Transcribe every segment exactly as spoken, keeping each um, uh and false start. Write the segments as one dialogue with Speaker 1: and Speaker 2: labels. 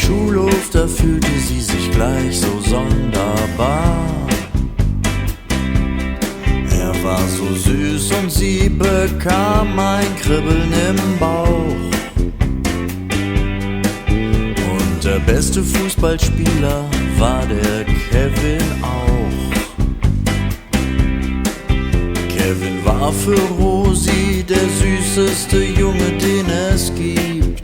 Speaker 1: Schulhof, da fühlte sie sich gleich so sonderbar. Er war so süß und sie bekam ein Kribbeln im Bauch. Und der beste Fußballspieler war der Kevin auch. Kevin war für Rosi der süßeste Junge, den es gibt.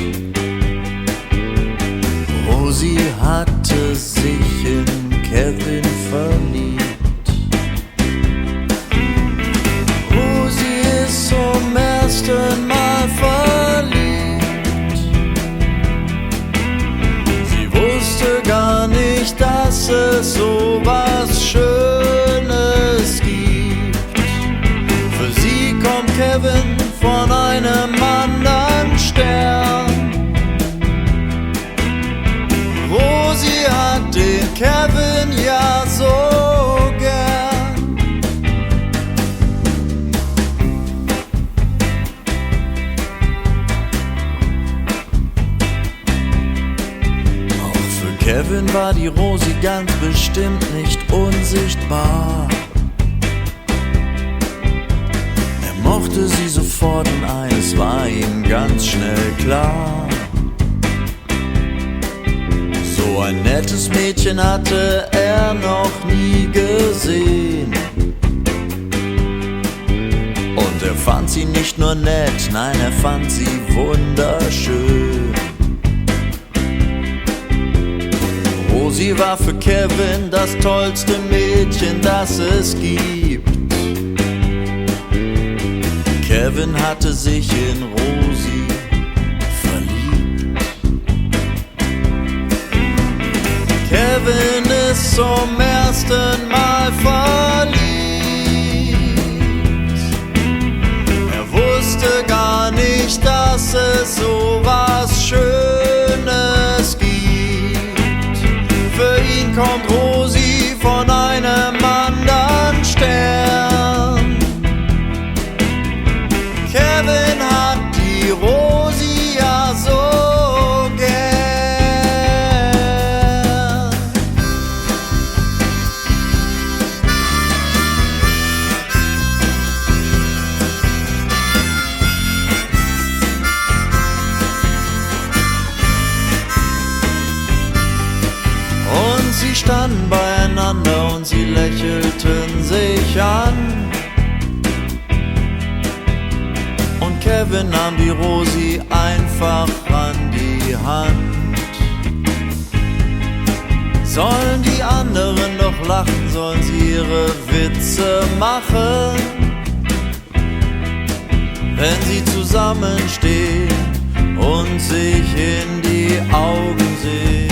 Speaker 1: Rosi hatte sich in Kevin verliebt. Rosi ist zum ersten Mal verliebt. Sie wusste gar nicht, dass es so was Schönes gibt. Für sie kommt Kevin von einem anderen Stern. Rosi hat den Kevin ja so gern. Auch für Kevin war die Rosi ganz bestimmt nicht unsichtbar. Er mochte sie sofort und eines war ihm ganz schnell klar. So ein nettes Mädchen hatte er noch nie gesehen. Und er fand sie nicht nur nett, nein, er fand sie wunderschön. Rosi war für Kevin das tollste Mädchen, das es gibt. Kevin hatte sich in Rosi Kevin ist zum ersten Mal verliebt. Er wusste gar nicht, dass es so was Schönes gibt. Für ihn kommt Rosi von einem anderen Stern. Kevin hat die Rosi ja so gern. Sie standen beieinander und sie lächelten sich an. Und Kevin nahm die Rosi einfach an die Hand. Sollen die anderen doch lachen, sollen sie ihre Witze machen, wenn sie zusammenstehen und sich in die Augen sehen.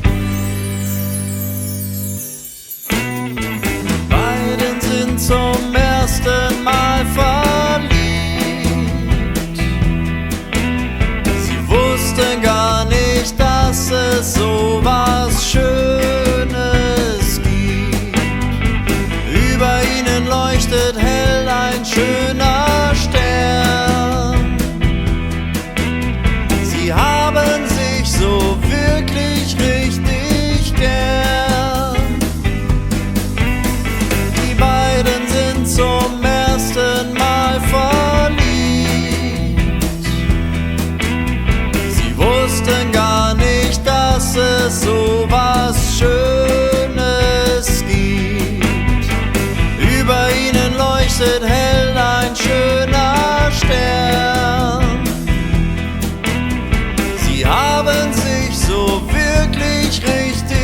Speaker 1: Zum ersten Mal verliebt. Sie wussten gar nicht, dass es so was Schönes gibt. Über ihnen leuchtet hell ein schöner Stern. Sie haben sich so wirklich richtig gern. Zum ersten Mal verliebt. Sie wussten gar nicht, dass es so was Schönes gibt. Über ihnen leuchtet hell ein schöner Stern. Sie haben sich so wirklich richtig